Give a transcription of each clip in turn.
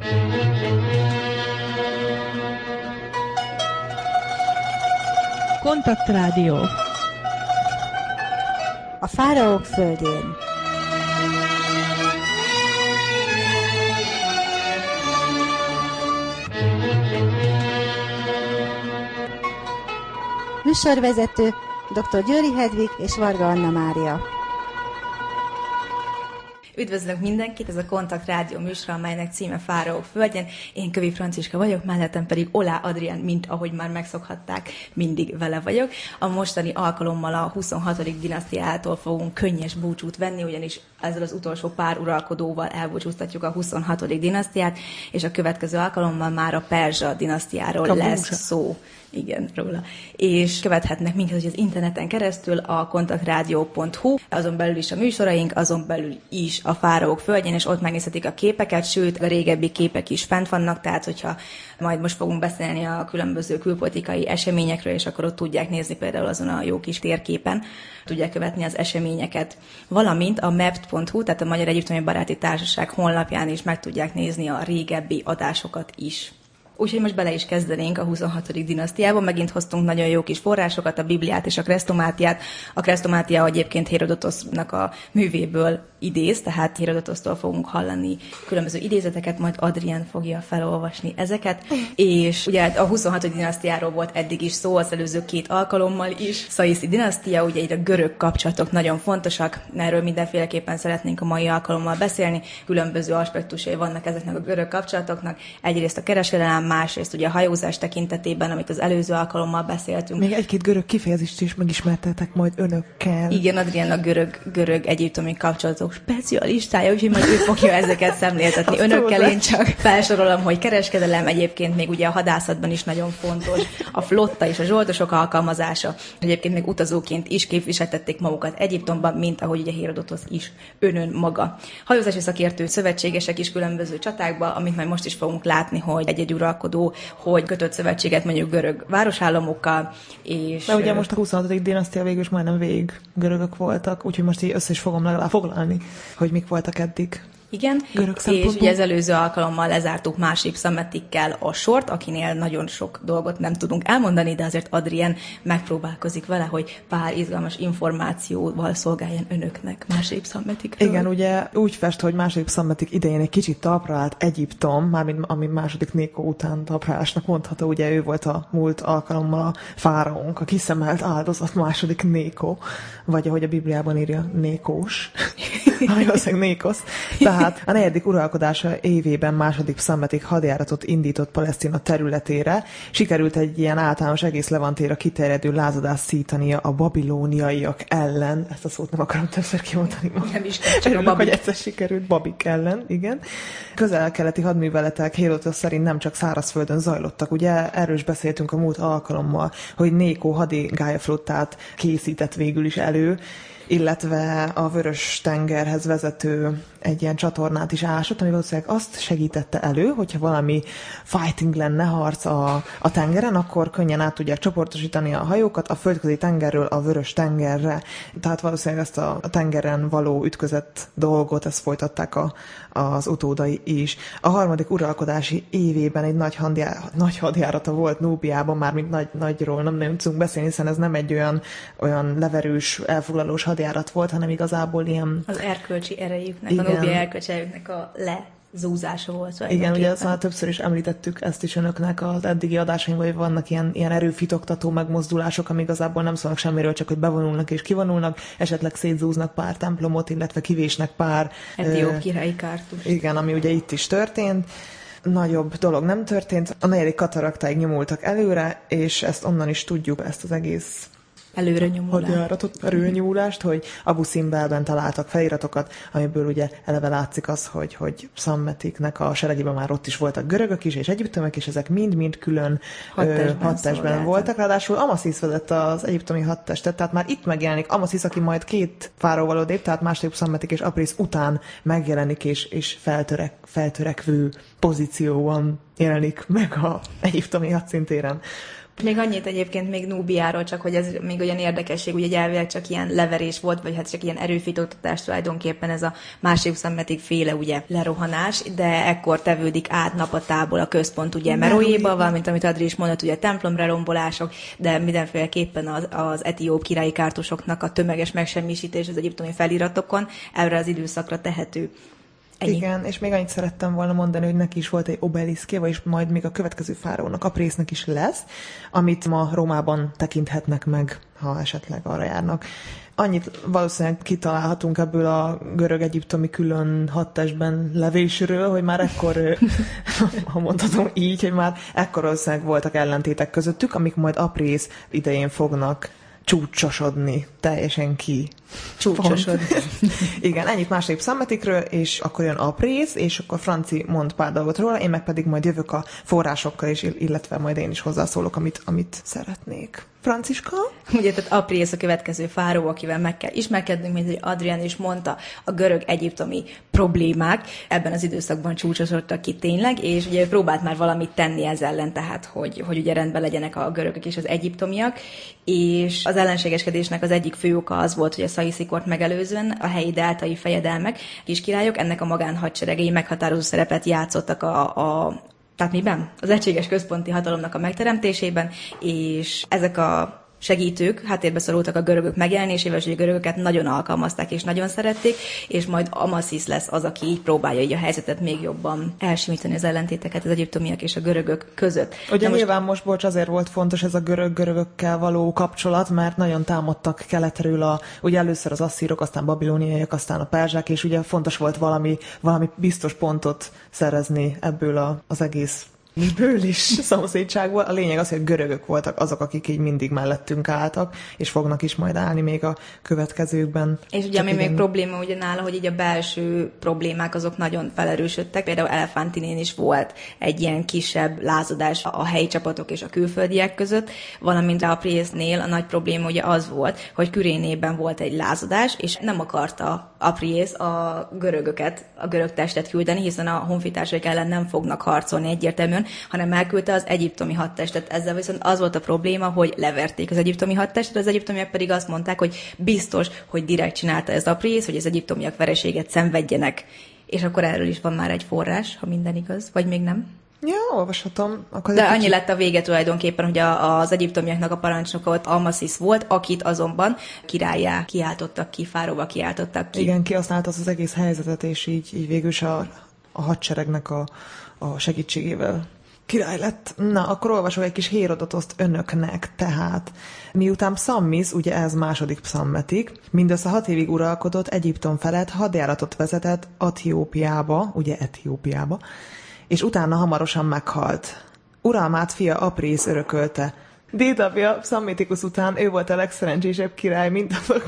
Kontaktrádió. A fáraók földjén. Műsorvezető dr. Győri Hedvig és Varga Anna Mária. Üdvözlök mindenkit, ez a Kontaktrádió műsor, amelynek címe Fáraók földjén. Én Kövi Franciska vagyok, mellettem pedig Olá Adrián, mint ahogy már megszokhatták, mindig vele vagyok. A mostani alkalommal a 26. dinasztiától fogunk könnyes búcsút venni, ugyanis ezzel az utolsó pár uralkodóval elbúcsúztatjuk a 26. dinasztiát, és a következő alkalommal már a Perzsa dinasztiáról lesz szó. Igen, róla. És követhetnek minket az interneten keresztül a kontaktradio.hu, azon belül is a műsoraink, azon belül is a Fáraók földjén, és ott megnézhetik a képeket, sőt, a régebbi képek is fent vannak, tehát hogyha majd most fogunk beszélni a különböző külpolitikai eseményekről, és akkor ott tudják nézni például azon a jó kis térképen, tudják követni az eseményeket. Valamint a mapt.hu, tehát a Magyar Egyiptomi Baráti Társaság honlapján is meg tudják nézni a régebbi adásokat is. Úgyhogy most bele is kezdenénk a 26. dinasztiába. Megint hoztunk nagyon jó kis forrásokat, a Bibliát és a Kresztomátiát. A Kresztomátia egyébként Hérodotosznak a művéből idéz, tehát Hérodotosztól fogunk hallani különböző idézeteket, majd Adrián fogja felolvasni ezeket. És ugye a 26. dinasztiáról volt eddig is szó, az előző 2 alkalommal is. Szaiszi dinasztia, ugye itt a görög kapcsolatok nagyon fontosak, erről mindenféleképpen szeretnénk a mai alkalommal beszélni. Különböző aspektusai vannak ezeknek a görög kapcsolatoknak. Egyrészt a kereskedelem, másrészt ugye a hajózás tekintetében, amit az előző alkalommal beszéltünk. Még egy-két görög kifejezést is megismertetek majd önökkel. Igen, Adrián a görög-egyiptomi kapcsolatok specialistája, úgyhogy majd ő fogja ezeket szemléltetni önökkel. Én csak felsorolom, hogy kereskedelem egyébként még ugye a hadászatban is nagyon fontos. A flotta és a zsoldosok alkalmazása. Egyébként még utazóként is képviseltették magukat Egyiptomban, mint ahogy ugye Hérodotosz is önön maga. Hajózási szakértő szövetségesek is különböző csatákba, amit majd most is fogunk látni, hogy egy uralkodó, hogy kötött szövetséget mondjuk görög városállamokkal, és... De ugye most a 26. dinasztia végül is majdnem végig görögök voltak, úgyhogy most így össze is fogom legalább foglalni, hogy mik voltak eddig. Igen, és ugye az előző alkalommal lezártuk másik Psametikkel a sort, akinél nagyon sok dolgot nem tudunk elmondani, de azért Adrien megpróbálkozik vele, hogy pár izgalmas információval szolgáljon önöknek másik Psametikről. Igen, ugye úgy fest, hogy második Psametik idején egy kicsit talpra állt Egyiptom, mármint ami második Néko után talpraállásnak mondható, ugye ő volt a múlt alkalommal a fáraónk, a kiszemelt áldozat második Néko, vagy ahogy a Bibliában írja, Nékós, ami valószínűleg Nékosz. Tehát a 4. uralkodása évében második Psametik hadjáratot indított Palesztina területére. Sikerült egy ilyen általános egész Levantéra kiterjedő lázadást szítania a babilóniaiak ellen. Ezt a szót nem akarom többször kimondani. Nem is kell, csak örülök, hogy egyszer sikerült babik ellen, igen. Közel-keleti hadműveletek Hérodotosz szerint nem csak szárazföldön zajlottak. Ugye erről is beszéltünk a múlt alkalommal, hogy Néko hadigállyaflottát készített végül is elő, illetve a Vörös-tengerhez vezető egy ilyen csatornát is ásott, ami valószínűleg azt segítette elő, hogyha valami fighting lenne, harc a tengeren, akkor könnyen át tudják csoportosítani a hajókat a földközi tengerről a Vörös-tengerre. Tehát valószínűleg ezt a tengeren való ütközett dolgot, ezt folytatták az utódai is. A 3. uralkodási évében egy nagy hadjárata volt Núbiában, mármint nagyról nem tudunk beszélni, hiszen ez nem egy olyan leverős, elfoglalós hadjárat volt, hanem igazából ilyen... Az erkölcsi erejüknek, igen. A Núbia erkölcsi erejüknek a lezúzása volt. Igen, ugye azt már többször is említettük ezt is önöknek az eddigi adásainkban, hogy vannak ilyen erőfitoktató megmozdulások, ami igazából nem szólnak semmiről, csak hogy bevonulnak és kivonulnak, esetleg szétzúznak pár templomot, illetve kivésnek pár... Etióp királyi kártust. Igen, ami ugye itt is történt. Nagyobb dolog nem történt. A 4. kataraktáig nyomultak előre, és ezt onnan is tudjuk, ezt az egész előrenyúlást, hogy Abu Simbelben találtak feliratokat, amiből ugye eleve látszik az, hogy Psametiknek a seregében már ott is voltak görögök is, és egyiptomiak, és ezek mind-mind külön hadtestben voltak. Ráadásul Amaszis vezette az egyiptomi hadtestet, tehát már itt megjelenik Amaszis, aki majd 2 fáraóval odébb, tehát második Psametik és Apris után megjelenik, és feltörekvő pozícióban jelenik meg az egyiptomi hadszintéren. Még annyit egyébként még Núbiáról, csak hogy ez még olyan érdekesség, ugye elvileg csak ilyen leverés volt, vagy hát csak ilyen erőfitoktatás tulajdonképpen ez a másik szemmetig féle ugye lerohanás, de ekkor tevődik át Napatából a központ ugye Meroéba, valamint amit Adri is mondott, ugye a templomrombolások, de mindenféleképpen az etióp királyi kártusoknak a tömeges megsemmisítés az egyiptomi feliratokon erre az időszakra tehető. Ennyi. Igen, és még annyit szerettem volna mondani, hogy neki is volt egy obeliszkje, vagyis majd még a következő fáraónak, Aprésznek is lesz, amit ma Rómában tekinthetnek meg, ha esetleg arra járnak. Annyit valószínűleg kitalálhatunk ebből a görög-egyiptomi külön hadtestben levésről, hogy már ekkor, ha mondhatom így, hogy már ekkor valószínűleg voltak ellentétek közöttük, amik majd Aprész idején fognak csúcsosodni, teljesen ki. Csúcsosodni. Igen, ennyit másik szemmetikről, és akkor jön Aprész, és akkor Franci mond pár dolgot róla, én meg pedig majd jövök a forrásokkal, és illetve majd én is hozzászólok, amit szeretnék. Franciska? Ugye, tehát Aprész a következő fáraó, akivel meg kell ismerkednünk, mint hogy Adrián is mondta, a görög-egyiptomi problémák ebben az időszakban csúcsosodtak ki tényleg, és ugye próbált már valamit tenni ez ellen, tehát hogy ugye rendben legyenek a görögök és az egyiptomiak, és az ellenségeskedésnek az egyik fő oka az volt, hogy a Szaiszikort megelőzően a helyi deltai fejedelmek, kiskirályok, ennek a magánhadseregei meghatározó szerepet játszottak tehát miben? Az egységes központi hatalomnak a megteremtésében, és ezek a segítők háttérbe szorultak a görögök megjelenésével, és hogy a görögöket nagyon alkalmazták és nagyon szerették, és majd Amasis lesz az, aki így próbálja így a helyzetet még jobban elsimítani az ellentéteket az egyiptomiak és a görögök között. Ugye nyilván most, bocs, azért volt fontos ez a görögökkel való kapcsolat, mert nagyon támadtak keletről ugye először az asszírok, aztán babiloniaiak, aztán a perzsák, és ugye fontos volt valami biztos pontot szerezni ebből az egész miből is szomszédságból. A lényeg az, hogy görögök voltak azok, akik így mindig mellettünk álltak, és fognak is majd állni még a következőkben. És ugye ami még probléma ugye nála, hogy így a belső problémák azok nagyon felerősödtek. Például Elefántinén is volt egy ilyen kisebb lázadás a helyi csapatok és a külföldiek között, valamint Aprésznél a nagy probléma ugye az volt, hogy Kürénében volt egy lázadás, és nem akarta Aprész a görögöket, a görög testet küldeni, hiszen a honfitársaik ellen nem fognak harcolni egyértelműen, hanem elküldte az egyiptomi hadtestet. Ezzel viszont az volt a probléma, hogy leverték az egyiptomi hadtestet, az egyiptomiak pedig azt mondták, hogy biztos, hogy direkt csinálta ez Aprész, hogy az egyiptomiak vereséget szenvedjenek. És akkor erről is van már egy forrás, ha minden igaz, vagy még nem? Ja, olvashatom. De annyi lett a vége tulajdonképpen, hogy az egyiptomiaknak a parancsnoka ott Amasis volt, akit azonban királlyá kiáltottak ki, fáróvá kiáltottak ki. Igen, kihasználta az egész helyzetet, és így végül is a hadseregnek a segítségével király lett. Na, akkor olvasok egy kis Hérodotoszt önöknek, tehát miután Psammis, ugye ez második Psammetik, mindössze 6 évig uralkodott, Egyiptom felett hadjáratot vezetett Etiópiába, és utána hamarosan meghalt. Uralmát fia Aprész örökölte. Dédapja Psammitikus után ő volt a legszerencsésebb király, mint azok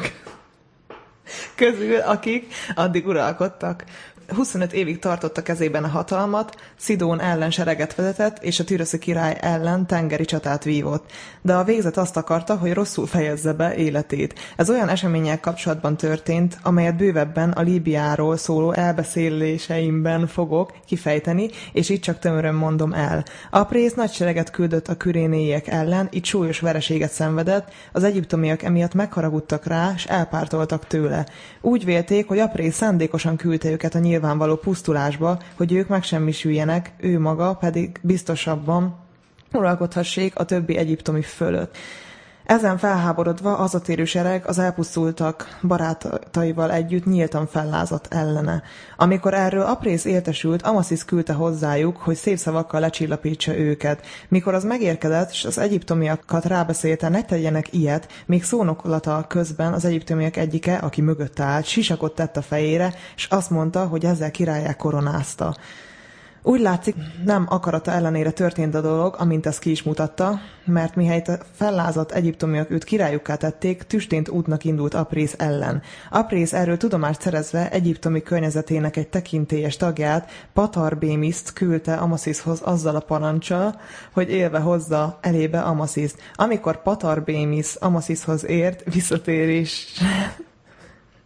közül, akik addig uralkodtak. 25 évig tartotta kezében a hatalmat, Szidón ellen sereget vezetett, és a türöszi király ellen tengeri csatát vívott. De a végzet azt akarta, hogy rosszul fejezze be életét. Ez olyan események kapcsolatban történt, amelyet bővebben a Líbiáról szóló elbeszéléseimben fogok kifejteni, és itt csak tömören mondom el. Aprész nagy sereget küldött a kürénéiek ellen, itt súlyos vereséget szenvedett, az egyiptomiak emiatt megharagudtak rá, és elpártoltak tőle. Úgy vélték, hogy Aprész szándékosan küldte őket a nyilvánvaló pusztulásba, hogy ők megsemmisüljenek, ő maga pedig biztosabban uralkodhassék a többi egyiptomi fölött. Ezen felháborodva az a térő sereg az elpusztultak barátaival együtt nyíltan fellázadt ellene. Amikor erről Aprész értesült, Amasis küldte hozzájuk, hogy szép szavakkal lecsillapítsa őket. Mikor az megérkezett, és az egyiptomiakat rábeszélte, ne tegyenek ilyet, még szónokolata közben az egyiptomiak egyike, aki mögött állt, sisakot tett a fejére, és azt mondta, hogy ezzel királlyá koronázta. Úgy látszik, nem akarata ellenére történt a dolog, amint ezt ki is mutatta, mert mihelyt fellázadt egyiptomiak őt királyukká tették, tüstént útnak indult Aprész ellen. Aprész erről tudomást szerezve egyiptomi környezetének egy tekintélyes tagját, Patarbémiszt küldte Amasishoz azzal a parancsal, hogy élve hozza elébe Amasiszt. Amikor Patarbémis Amasishoz ért, visszatérés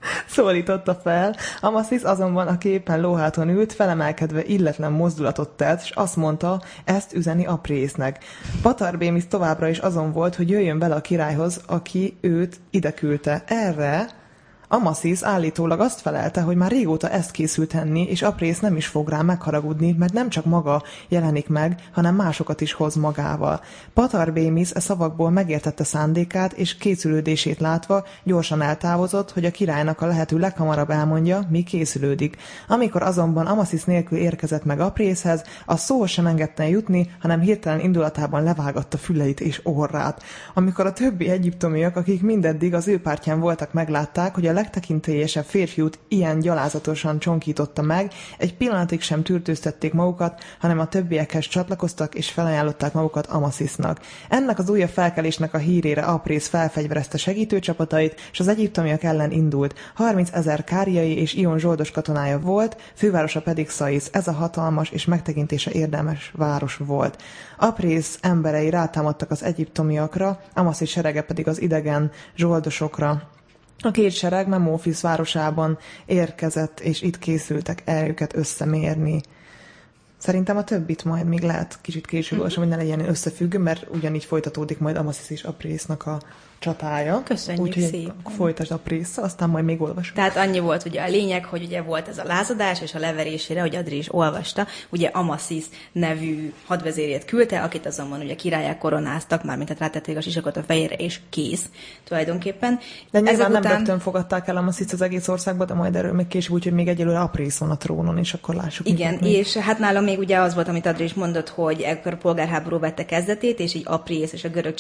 szólította fel. Amasis azonban, aki éppen lóháton ült, felemelkedve illetlen mozdulatot tett, és azt mondta, ezt üzeni Aprésznek. Patarbémisz továbbra is azon volt, hogy jöjjön vele a királyhoz, aki őt ide küldte. Erre Amasis állítólag azt felelte, hogy már régóta ezt készült tenni, és Aprész nem is fog rá megharagudni, mert nem csak maga jelenik meg, hanem másokat is hoz magával. Patarbémisz e szavakból megértette szándékát, és készülődését látva gyorsan eltávozott, hogy a királynak a lehető leghamarabb elmondja, mi készülődik. Amikor azonban Amasis nélkül érkezett meg Aprészhez, a szóhoz sem engedte jutni, hanem hirtelen indulatában levágatta füleit és orrát. Amikor a többi egyiptomiak, akik mindeddig az ő pártján voltak, meglátták, hogy a legtekintélyesebb férfiút ilyen gyalázatosan csonkította meg, egy pillanatig sem tűrtőztették magukat, hanem a többiekhez csatlakoztak és felajánlották magukat Amasisnak. Ennek az újabb felkelésnek a hírére Aprész felfegyverezte segítőcsapatait, és az egyiptomiak ellen indult. 30 000 káriai és Ion zsoldos katonája volt, fővárosa pedig Szaisz. Ez a hatalmas és megtekintése érdemes város volt. Aprész emberei rátámadtak az egyiptomiakra, Amasis serege pedig az idegen zsoldosokra. A két sereg Memófisz városában érkezett, és itt készültek el őket összemérni. Szerintem a többit majd még lehet kicsit később olvasom, hogy ne legyen összefüggő, mert ugyanígy folytatódik majd Amasis és Aprésznak a csatája. Köszönjük szépen. Folytasd Aprésszal, aztán majd még olvasom. Tehát annyi volt ugye a lényeg, hogy ugye volt ez a lázadás, és a leverésére, hogy Adri is olvasta, ugye Amasis nevű hadvezérét küldte, akit azonban ugye királyák koronáztak, mármint hát rátették a sisakot a fejére, és kész tulajdonképpen. De nyilván nem rögtön fogadták el Amasis az egész országba, de majd erről még később, úgyhogy még egyelőre Aprész van a trónon, és akkor lássuk. Igen, és hát nálam még ugye az volt, amit Adri is mondott, hogy ekkor a polgárháború vette kezdetét, és így Aprész a görög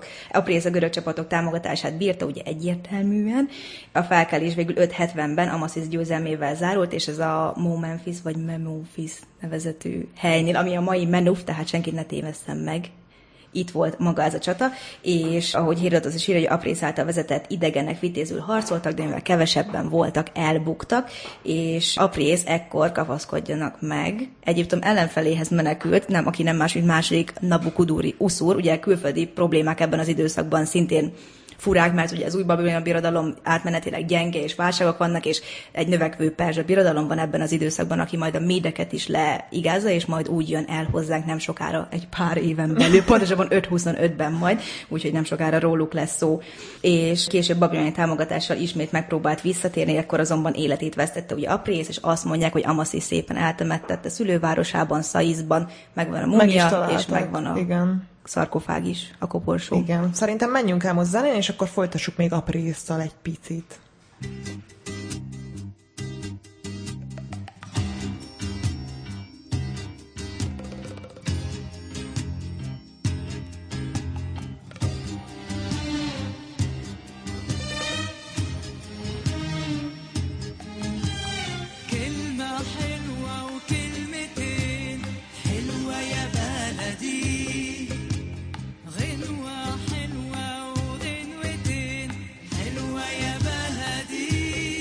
csapatok támogatását bírta, ugye egyértelműen. A felkelés végül 570-ben Amasis győzelmével zárult, és ez a Memófisz vagy Memófisz nevezetű helynél, ami a mai Menuf, tehát senkit ne tévesszem meg. Itt volt maga ez a csata, és ahogy Hérodotosz is írja, hogy Aprész által vezetett idegenek vitézül harcoltak, de mivel kevesebben voltak, elbuktak, és Aprész ekkor kapaszkodjanak meg. Egyiptom ellenfeléhez menekült, aki nem más, mint második Nabukuduri uszur, ugye külföldi problémák ebben az időszakban szintén furák, mert ugye az új babiloni birodalom átmenetileg gyenge és válságok vannak, és egy növekvő perzsa birodalom van ebben az időszakban, aki majd a médeket is leigázza, és majd úgy jön el hozzánk nem sokára, egy pár éven belül, pontosabban 525-ben majd, úgyhogy nem sokára róluk lesz szó. És később babiloni támogatással ismét megpróbált visszatérni, ekkor azonban életét vesztette ugye Aprész, és azt mondják, hogy Amasis szépen eltemettette szülővárosában, Szaiszban, megvan a mumia, és megvan a... Igen. Szarkofág is, a koporsó. Igen. Szerintem menjünk el most zenén, és akkor folytassuk még Aprésszal egy picit. غنوة حلوة وغنوتين حلوة يا بلدي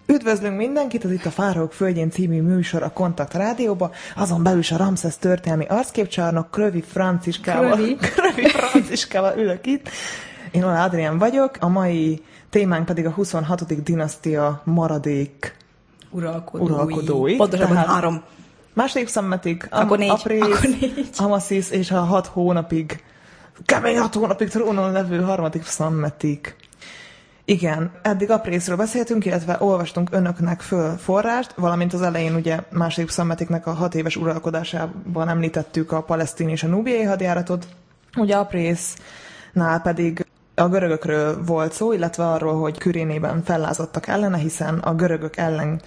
Üdvözlünk mindenkit, ez itt a Fáraók földjén című műsor a Kontakt Rádióba, azon belül is a Ramszesz történelmi arcképcsarnok, Krövi Franciskával ülök itt. Én Ola Adrián vagyok, a mai témánk pedig a 26. dinasztia maradék uralkodói. Pontosabban 3. Második Psammetik, Aprész, Amasis és a 6 hónapig, kemény 6 hónapig trónon levő harmadik Psammetik. Igen, eddig Aprészről beszéltünk, illetve olvastunk önöknek föl forrást, valamint az elején ugye második Psammetiknek a 6 éves uralkodásában említettük a palesztin és a núbiai hadjáratot. Ugye Aprésznál pedig a görögökről volt szó, illetve arról, hogy Kürénében fellázadtak ellene, hiszen a görögök ellen,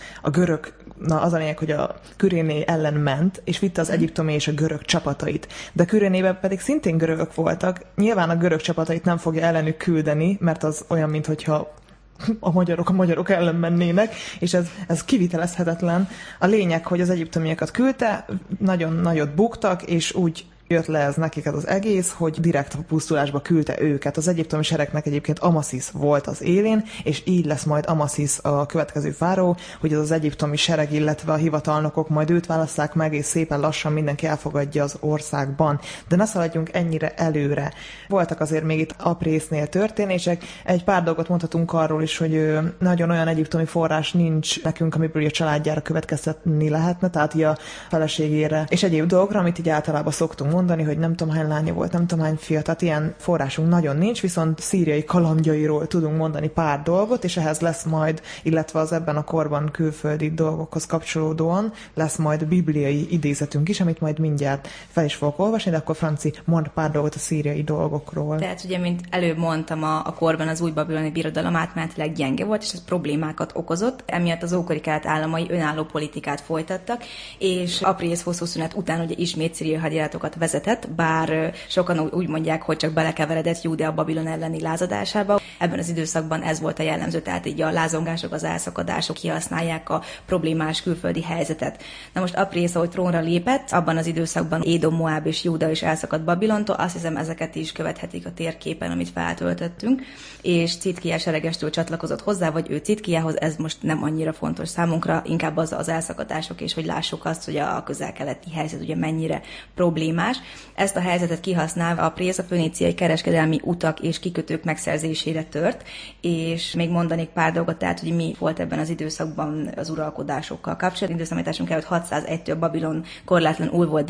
az a lényeg, hogy a Küréné ellen ment, és vitte az egyiptomi és a görög csapatait. De Kürénében pedig szintén görögök voltak. Nyilván a görög csapatait nem fogja ellenük küldeni, mert az olyan, minthogyha a magyarok ellen mennének, és ez kivitelezhetetlen. A lényeg, hogy az egyiptomiakat küldte, nagyon nagyot buktak, és úgy jött le ez nekik az egész, hogy direkt a pusztulásba küldte őket. Az egyiptomi seregnek egyébként Amasis volt az élén, és így lesz majd Amasis a következő fáraó, hogy az egyiptomi sereg, illetve a hivatalnokok majd őt válasszák meg, és szépen lassan mindenki elfogadja az országban. De ne szaladjunk ennyire előre. Voltak azért még itt Aprésznél történések. Egy pár dolgot mondhatunk arról is, hogy nagyon olyan egyiptomi forrás nincs nekünk, amiből a családjára következtetni lehetne, tehát a feleségére és egyéb dolgokra, amit így általában szoktunk mondani, hogy nem tudom hány lánya volt, nem tudom hány fia, tehát ilyen forrásunk nagyon nincs, viszont szíriai kalandjairól tudunk mondani pár dolgot, és ehhez lesz majd, illetve az ebben a korban külföldi dolgokhoz kapcsolódóan lesz majd bibliai idézetünk is, amit majd mindjárt fel is fogok olvasni, de akkor Franci, mond pár dolgot a szíriai dolgokról. Tehát ugye, mint előbb mondtam, a korban az új babiloni birodalom átmenetileg gyenge volt, és ez problémákat okozott, emiatt az ókori kelet államai önálló politikát folytattak, és Aprész hosszú szünet után ugye ismét szíriai hadjáratokat vezetett, bár sokan úgy mondják, hogy csak belekeveredett Júdea a Babilon elleni lázadásába. Ebben az időszakban ez volt a jellemző, tehát így a lázongások, az elszakadások kihasználják a problémás külföldi helyzetet. Na most Aprész, ahogy trónra lépett, abban az időszakban Édom, Moáb és Júda is elszakadt Babilontól, azt hiszem ezeket is követhetik a térképen, amit feltöltöttünk, és Citkiá seregestől csatlakozott hozzá, vagy ő Citkiához, ez most nem annyira fontos számunkra, inkább az elszakadások, és hogy lássuk azt, hogy a közel-keleti helyzet ugye mennyire problémás. Ezt a helyzetet kihasználva Aprész a föníciai kereskedelmi utak és kikötők megszerzésére tört, és még mondanék pár dolgot, tehát hogy mi volt ebben az időszakban az uralkodásokkal kapcsolatban. Időszámításunk előtt 601-től Babilon korlátlanul volt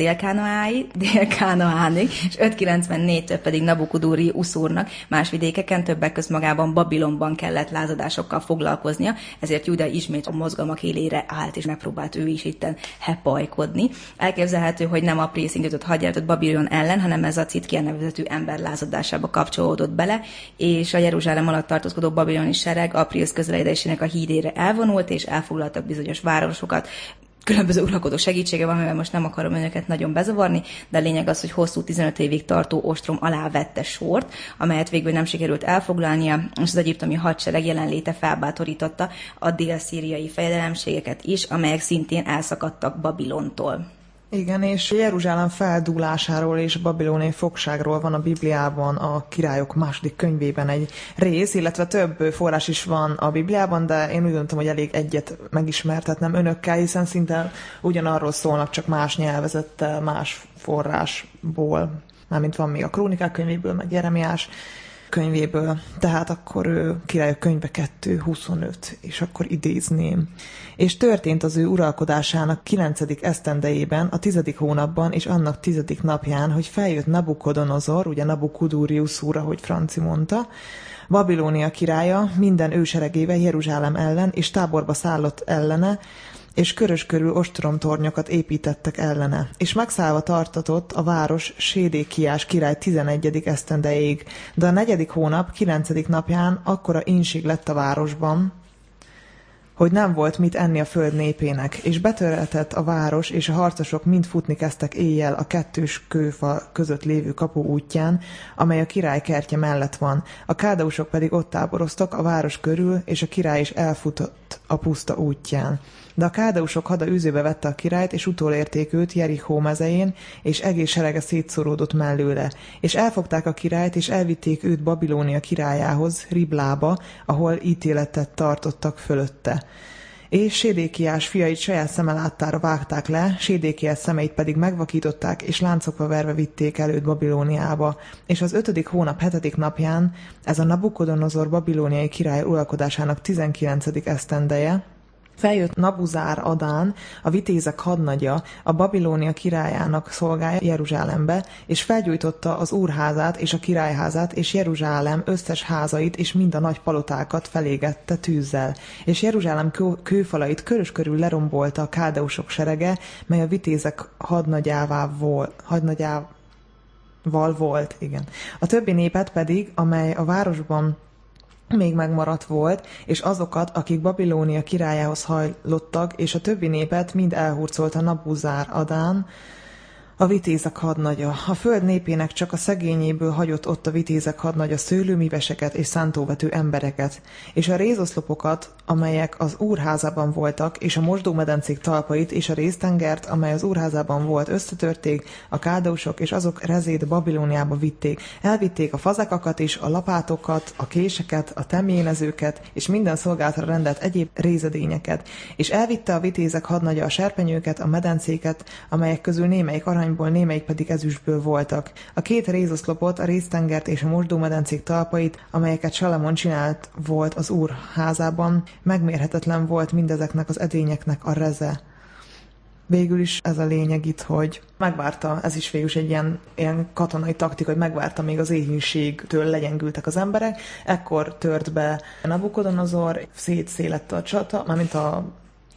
Dél-Kánaánig, és 594-től pedig Nabukudúri uszúrnak más vidékeken, többek között magában Babilonban kellett lázadásokkal foglalkoznia, ezért Júda ismét a mozgalmak élére állt, és megpróbált ő is itten hepajkodni. Elképzelhető, hogy nem Aprész indított hadjáratot Babilon ellen, hanem ez a Citkiá nevezetű ember lázadásába kapcsolódott bele, és a Jeruzsálem alatt tartózkodó babiloni sereg Aprész közeledésének a hídére elvonult, és elfoglaltak bizonyos városokat, különböző uralkodó segítsége van, mivel most nem akarom önöket nagyon bezavarni, de a lényeg az, hogy hosszú 15 évig tartó ostrom alá vette sort, amelyet végül nem sikerült elfoglalnia, és az egyiptomi hadsereg jelenléte felbátorította a dél-szíriai fejedelemségeket is, amelyek szintén elszakadtak Babilontól. Igen, és Jeruzsálem feldúlásáról és babiloni fogságról van a Bibliában, a Királyok második könyvében egy rész, illetve több forrás is van a Bibliában, de én úgy gondoltam, hogy elég egyet megismertetnem önökkel, hiszen szinte ugyanarról szólnak, csak más nyelvezettel, más forrásból. Mármint van még a Krónikák könyvéből, meg Jeremiás könyvéből, tehát akkor Királyok könyve 2.25, és akkor idézném. És történt az ő uralkodásának 9. esztendejében, a 10. hónapban, és annak 10. napján, hogy feljött Nabukodonozor, ugye Nabukudúriusz úr, ahogy Franci mondta, Babilónia királya minden őseregével Jeruzsálem ellen, és táborba szállott ellene, és körös körül ostromtornyokat építettek ellene, és megszállva tartatott a város Sédékiás király 11. esztendeig, de a 4. hónap 9. napján akkora insig lett a városban, hogy nem volt mit enni a föld népének, és betöretett a város, és a harcosok mind futni kezdtek éjjel a 2 kőfal között lévő kapu útján, amely a király kertje mellett van. A káldausok pedig ott táboroztak a város körül, és a király is elfutott a puszta útján. De a káldausok hada űzőbe vette a királyt, és utolérték őt Jerichó mezején, és egész serege szétszóródott mellőle. És elfogták a királyt, és elvitték őt Babilónia királyához, Riblába, ahol ítéletet tartottak fölötte. és Sédékiás fiait saját szeme láttára vágták le, Sédékiás szemeit pedig megvakították, és láncokba verve vitték előtt Babilóniába. És az 5. hónap 7. napján, ez a Nabukodonozor babilóniai király uralkodásának 19. esztendeje, feljött Nabuzár Adán, a vitézek hadnagya, a Babilónia királyának szolgája Jeruzsálembe, és felgyújtotta az úrházát és a királyházát, és Jeruzsálem összes házait és mind a nagy palotákat felégette tűzzel. És Jeruzsálem kőfalait körös körül lerombolta a káldeusok serege, mely a vitézek hadnagyával volt. Igen. A többi népet pedig, amely a városban még megmaradt volt, és azokat, akik Babilónia királyához hajlottak, és a többi népet mind elhurcolta Nabuzár Adán, a vitézek hadnagya. A föld népének csak a szegényéből hagyott ott a vitézek hadnagya szőlőmiveseket és szántóvető embereket, és a rézoszlopokat, amelyek az úrházában voltak, és a mosdómedencék talpait, és a résztengert, amely az úrházában volt, összetörték, a káldeusok, és azok rezét Babilóniába vitték. Elvitték a fazekakat is, a lapátokat, a késeket, a temjénezőket, és minden szolgálatra rendelt egyéb rézedényeket. És elvitte a vitézek hadnagya a serpenyőket, a medencéket, amelyek közül némelyik aranyból, némelyik pedig ezüstből voltak. A 2 rézoszlopot, a résztengert és a mosdómedencék talpait, amelyeket Salamon csinált volt az úr házában, megmérhetetlen volt mindezeknek az edényeknek a reze. Végül is ez a lényeg itt, hogy megvárta, ez is végül is egy ilyen katonai taktika, hogy megvárta, még az éhínségtől legyengültek az emberek, ekkor tört be Nabukodonozor, szétszélette a csata, mármint a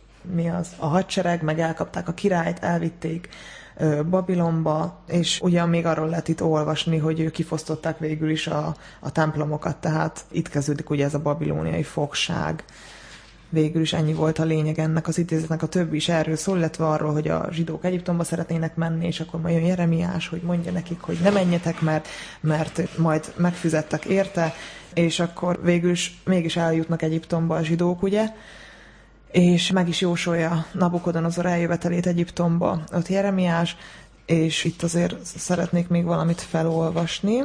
hadsereg, meg elkapták a királyt, elvitték Babilonba, és ugyan még arról lehet itt olvasni, hogy kifosztották végül is a templomokat, tehát itt kezdődik ugye ez a babilóniai fogság. Végül is ennyi volt a lényeg ennek az idézetnek, a többi is erről szól, illetve arról, hogy a zsidók Egyiptomba szeretnének menni, és akkor majd jön Jeremiás, hogy mondja nekik, hogy ne menjetek, mert majd megfizettek érte, és akkor végül is mégis eljutnak Egyiptomba a zsidók, ugye? És meg is jósolja Nabukodonozor eljövetelét Egyiptomba, ott Jeremiás, és itt azért szeretnék még valamit felolvasni,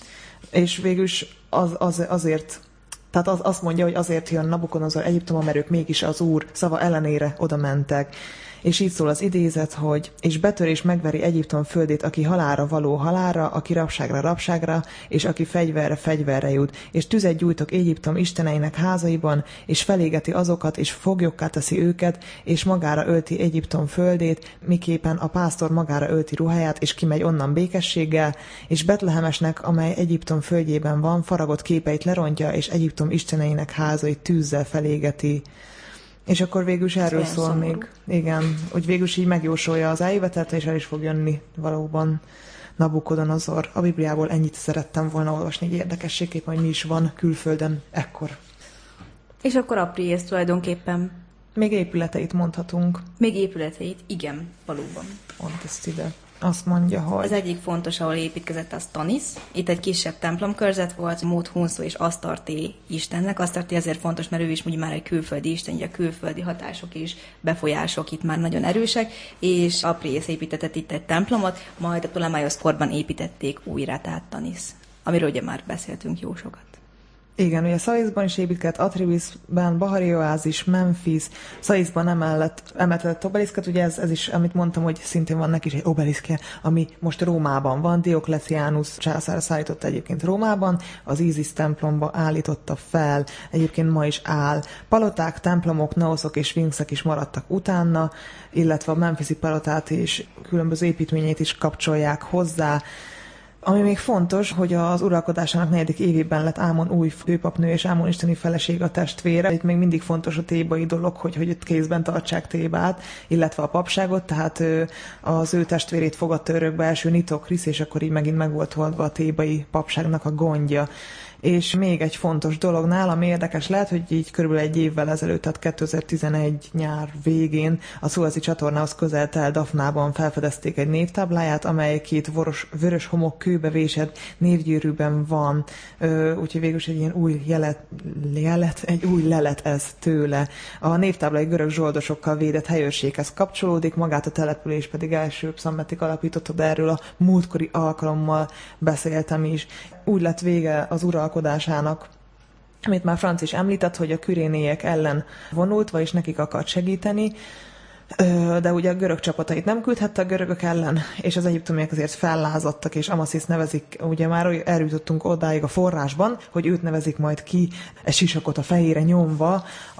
és végül is azért, tehát azt mondja, hogy azért jön Nabukodonozor Egyiptomba, mert ők mégis az Úr szava ellenére oda mentek. És így szól az idézet, hogy és betör és megveri Egyiptom földét, aki halálra való halálra, aki rabságra rabságra, és aki fegyverre fegyverre jut. És tüzet gyújtok Egyiptom isteneinek házaiban, és felégeti azokat, és foglyokká teszi őket, és magára ölti Egyiptom földét, miképpen a pásztor magára ölti ruháját, és kimegy onnan békességgel, és Betlehemesnek, amely Egyiptom földjében van, faragott képeit lerontja, és Egyiptom isteneinek házait tűzzel felégeti. És akkor végül is erről szól szomorú. Még. Igen, hogy végül is így megjósolja az eljövetelt, és el is fog jönni valóban Nabukodonozor. A Bibliából ennyit szerettem volna olvasni, egy érdekességképpen, hogy mi is van külföldön ekkor. És akkor Apríész tulajdonképpen. Még épületeit mondhatunk. Még épületeit, igen, valóban. Pont ezt ide. Azt mondja, hogy... Az egyik fontos, ahol építkezett, az Tanis. Itt egy kisebb templomkörzet volt, Mót, Hunszó és Asztarté istennek. Asztarté azért fontos, mert ő is úgy már egy külföldi isten, ugye a külföldi hatások és befolyások itt már nagyon erősek, és Apríész építetett itt egy templomot, majd a Ptolemaiosz korban építették újra, tehát Tanis, amiről ugye már beszéltünk jó sokat. Igen, ugye Szaiszban is építkezett, Atribisben, Bahari oázis, Memphis, Szaiszban emeltetett obeliszket, ugye ez is, amit mondtam, hogy szintén van neki is egy obeliszke, ami most Rómában van, Dioklecianus császár szállította egyébként Rómában, az Ízisz templomba állította fel, egyébként ma is áll. Paloták, templomok, naoszok és sfinxek is maradtak utána, illetve a memphisi palotát és különböző építményét is kapcsolják hozzá. Ami még fontos, hogy az uralkodásának 4. évében lett Ámon új főpapnő és Ámon isteni feleség a testvére. Itt még mindig fontos a tébai dolog, hogy itt kézben tartsák Tébát, illetve a papságot, tehát az ő testvérét fogadta örökbe első Nitokrisz, és akkor így megint meg volt oldva a tébai papságnak a gondja. És még egy fontos dolog nálam érdekes lehet, hogy így körülbelül egy évvel ezelőtt, tehát 2011 nyár végén a Szuezi csatornához közel tel Dafnában felfedezték egy névtábláját, amely 2 vörös homok kőbe vésett névgyűrűben van. Úgyhogy végül is egy ilyen új egy új lelet ez tőle. A névtábla egy görög zsoldosokkal védett helyőrséghez kapcsolódik, magát a település pedig első Pszammetik alapította, de erről a múltkori alkalommal beszéltem is. Úgy lett vége az uralkodásának amit már Franc is említett, hogy a kürénéiek ellen vonult, vagyis nekik akart segíteni, de ugye a görög csapatait nem küldhette a görögök ellen, és az egyiptomiak azért fellázadtak, és Amasis nevezik, ugye már eljutottunk odáig a forrásban, hogy őt nevezik majd ki egy sisakot a fejére nyomva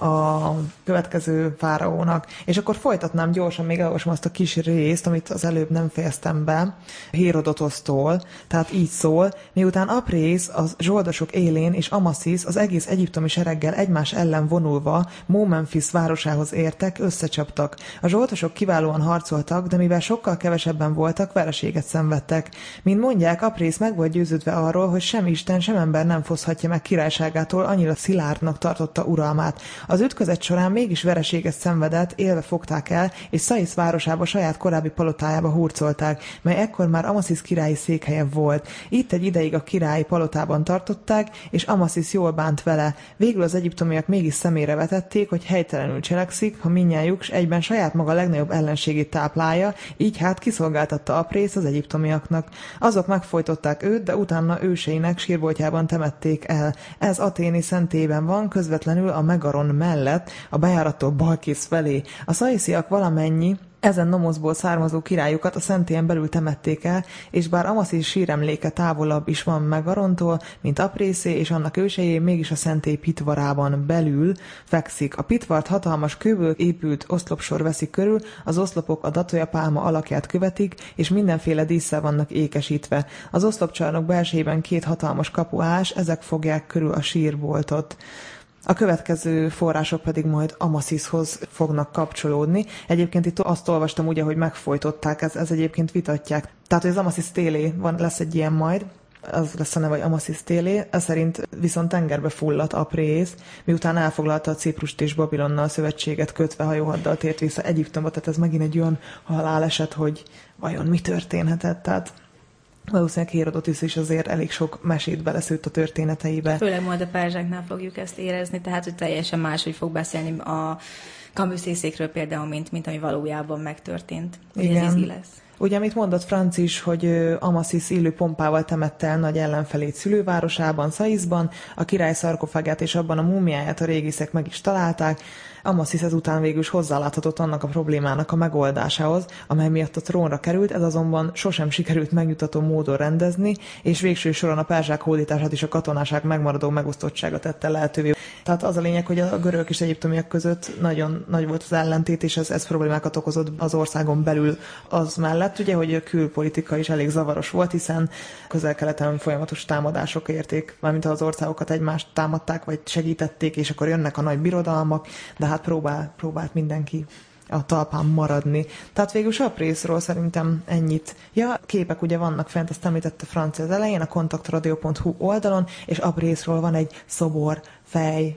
a következő fáraónak. És akkor folytatnám gyorsan, még elolvasom azt a kis részt, amit az előbb nem fejeztem be, Hérodotosztól, tehát így szól: miután Aprész az zsoldosok élén és Amasis az egész egyiptomi sereggel egymás ellen vonulva Mómenfis városához értek, összecsaptak. A zsoltosok kiválóan harcoltak, de mivel sokkal kevesebben voltak, vereséget szenvedtek. Mint mondják, Aprész meg volt győződve arról, hogy sem Isten, sem ember nem foszhatja meg királyságától, annyira szilárdnak tartotta uralmát. Az ütközet során mégis vereséget szenvedett, élve fogták el, és Szaisz városába, saját korábbi palotájába hurcolták, mely ekkor már Amasis királyi székhelye volt. Itt egy ideig a királyi palotában tartották, és Amasis jól bánt vele. Végül az egyiptomiak mégis szemére vetették, hogy helytelenül cselekszik, ha mindnyájuk s egyben saját maga legnagyobb ellenségét táplálja, így hát kiszolgáltatta Aprész az egyiptomiaknak. Azok megfojtották őt, de utána őseinek sírboltjában temették el. Ez Athéni szentélyben van, közvetlenül a Megaron mellett, a bejárattól Balkész felé. A szaisziak valamennyi ezen nomoszból származó királyokat a szentélyen belül temették el, és bár Amasis síremléke távolabb is van Megarontól, mint Aprészé és annak ősejé, mégis a szentély pitvarában belül fekszik. A pitvart hatalmas kőből épült oszlopsor veszik körül, az oszlopok a datójapálma alakját követik, és mindenféle dísszel vannak ékesítve. Az oszlopcsarnok belsejében 2 hatalmas kapu áll, ezek fogják körül a sírboltot. A következő források pedig majd Amasishoz fognak kapcsolódni. Egyébként itt azt olvastam ugye, hogy megfojtották, ez egyébként vitatják. Tehát, hogy az Amasis télé lesz egy ilyen majd, az lesz a neve, hogy Amasis télé, ez szerint viszont tengerbe fulladt Aprész, miután elfoglalta a Ciprust és Babilonnal szövetséget kötve hajóhaddal tért vissza Egyiptomba, tehát ez megint egy olyan haláleset, hogy vajon mi történhetett, tehát valószínűleg Hérodotusz is azért elég sok mesét beleszőtt a történeteibe. Főleg majd a perzsáknál fogjuk ezt érezni, tehát hogy teljesen máshogy fog beszélni a Kamüszészékről például, mint ami valójában megtörtént. Igen. Ez lesz. Ugye, amit mondott Franc is, hogy Amasis illő pompával temette el nagy ellenfelét szülővárosában, Szaiszban, a király szarkofágát és abban a múmiáját a régészek meg is találták. Amasis ezután végül is hozzáláthatott annak a problémának a megoldásához, amely miatt a trónra került, ez azonban sosem sikerült megnyugtató módon rendezni, és végső soron a perzsák hódítását és a katonaság megmaradó megosztottsága tette lehetővé. Tehát az a lényeg, hogy a görögök és egyiptomiak között nagyon nagy volt az ellentét, és ez problémákat okozott az országon belül az mellett, ugye, hogy a külpolitika is elég zavaros volt, hiszen Közel-Keleten folyamatos támadások érték, mármint az országokat egymást támadták, vagy segítették, és akkor jönnek a nagy birodalmak, de hát próbált mindenki a talpán maradni. Tehát végül Aprészról szerintem ennyit. Ja, képek ugye vannak fent, azt említette Francia az elején, a kontaktradio.hu oldalon, és Aprészról van egy szoborfej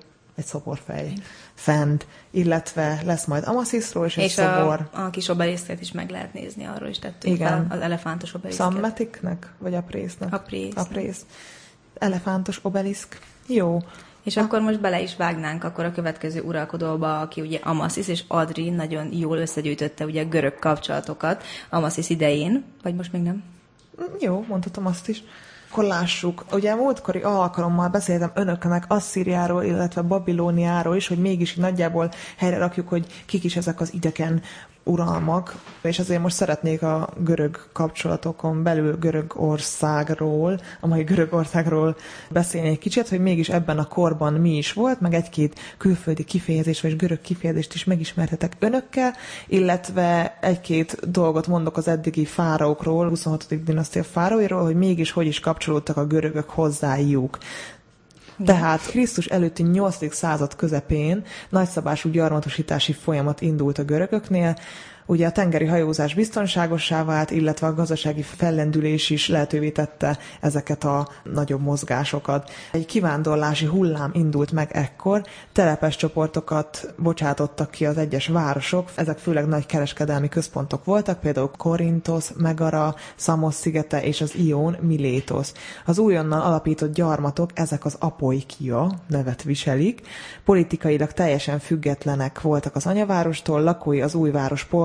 fent, illetve lesz majd Amasisról is egy szobor. A kis obeliszket is meg lehet nézni, arról is tettünk fel, az elefántos obeliszket. Szammetiknek, vagy Aprésznek? Aprész. Elefántos obeliszk. Jó. És akkor most bele is vágnánk akkor a következő uralkodóba, aki ugye Amasis és Adri nagyon jól összegyűjtötte ugye a görög kapcsolatokat Amasis idején, vagy most még nem? Jó, mondhatom azt is. Akkor lássuk. Ugye múltkori alkalommal beszéltem önöknek Asszíriáról, illetve Babilóniáról is, hogy mégis nagyjából helyre rakjuk, hogy kik is ezek az idegen uralmak, és azért most szeretnék a görög kapcsolatokon belül Görögországról, a mai Görögországról beszélni egy kicsit, hogy mégis ebben a korban mi is volt, meg egy-két külföldi kifejezés, vagy görög kifejezést is megismerhetek önökkel, illetve egy-két dolgot mondok az eddigi fáraókról, 26. dinasztia fáraóiról, hogy mégis hogy is kapcsolódtak a görögök hozzájuk. Tehát Krisztus előtti 8. század közepén nagyszabású gyarmatosítási folyamat indult a görögöknél. Ugye a tengeri hajózás biztonságossá vált, illetve a gazdasági fellendülés is lehetővé tette ezeket a nagyobb mozgásokat. Egy kivándorlási hullám indult meg ekkor, telepes csoportokat bocsátottak ki az egyes városok, ezek főleg nagy kereskedelmi központok voltak, például Korintosz, Megara, Szamos szigete és az Ión, Milétosz. Az újonnan alapított gyarmatok, ezek az apoikia nevet viselik, politikailag teljesen függetlenek voltak az anyavárostól, lakói az új város polgárai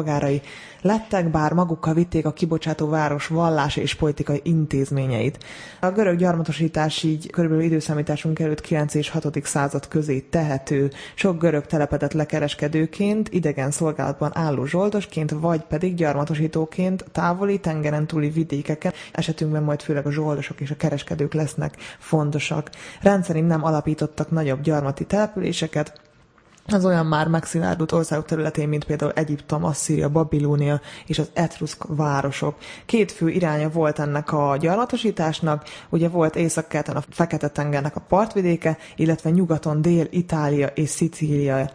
állampolgárai lettek, bár magukkal vitték a kibocsátó város vallási és politikai intézményeit. A görög gyarmatosítás így körülbelül időszámításunk előtt 9. és 6. század közé tehető. Sok görög telepedett le kereskedőként, idegen szolgálatban álló zsoldosként, vagy pedig gyarmatosítóként távoli, tengeren túli vidékeken. Esetünkben majd főleg a zsoldosok és a kereskedők lesznek fontosak. Rendszerint nem alapítottak nagyobb gyarmati településeket, az olyan már megszilárdult országok területén, mint például Egyiptom, Asszíria, Babilónia és az etruszk városok. Két fő iránya volt ennek a gyarmatosításnak, ugye volt északkeleten a Fekete-tengernek a partvidéke, illetve nyugaton Dél-Itália és Szicília.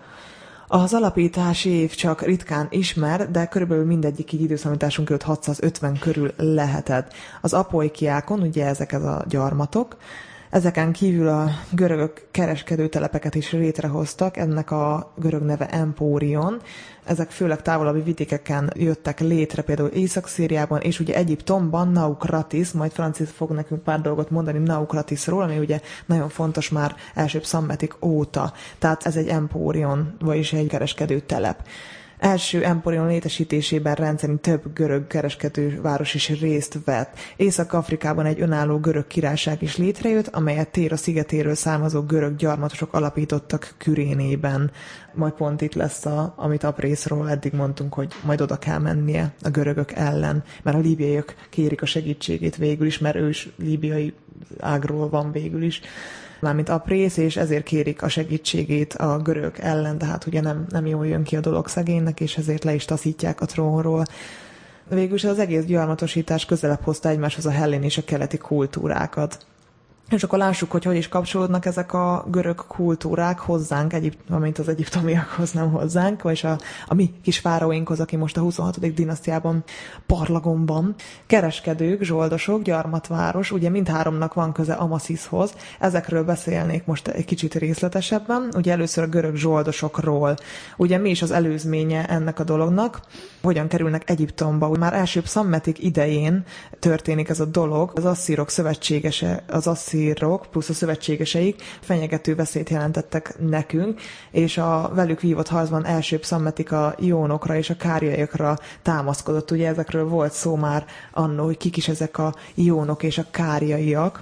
Az alapítási év csak ritkán ismer, de körülbelül mindegyik így időszámításunk előtt 650 körül lehetett. Az apoikiákon, ugye ezek a gyarmatok, ezeken kívül a görögök kereskedőtelepeket is létrehoztak, ennek a görög neve Empórion. Ezek főleg távolabbi vidékeken jöttek létre, például Észak-Szíriában, és ugye Egyiptomban Naukratis, majd Francis fog nekünk pár dolgot mondani Naukratisról, ami ugye nagyon fontos már első Psammetik óta. Tehát ez egy Empórion, vagyis egy kereskedőtelep. Első empórium létesítésében rendszerint több görög kereskedőváros is részt vett. Észak-Afrikában egy önálló görög királyság is létrejött, amelyet Téra szigetéről származó görög gyarmatosok alapítottak Kürénében. Majd pont itt lesz, amit Aprészról eddig mondtunk, hogy majd oda kell mennie a görögök ellen, mert a líbiaiak kérik a segítségét végül is, mert ő is líbiai ágról van végül is, mármint Aprész, és ezért kérik a segítségét a görögök ellen, tehát ugye nem jól jön ki a dolog szegénynek, és ezért le is taszítják a trónról. Végül is az egész gyarmatosítás közelebb hozta egymáshoz a hellén és a keleti kultúrákat. És akkor lássuk, hogy is kapcsolódnak ezek a görög kultúrák hozzánk, amint az egyiptomiakhoz, nem hozzánk, vagyis a mi kis fáraóinkhoz, aki most a 26. dinasztiában parlagon van. Kereskedők, zsoldosok, gyarmatváros, ugye mindháromnak van köze Amaszishoz. Ezekről beszélnék most egy kicsit részletesebben. Ugye először a görög zsoldosokról. Ugye mi is az előzménye ennek a dolognak? Hogyan kerülnek Egyiptomba? Már első Psammetik idején történik ez a dolog. Az asszírok szövetségese, az asszírok plusz a szövetségeseik fenyegető veszélyt jelentettek nekünk, és a velük vívott harcban első Psammetik a jónokra és a káriaiakra támaszkodott. Ugye ezekről volt szó már annó, hogy kik is ezek a jónok és a káriaiak.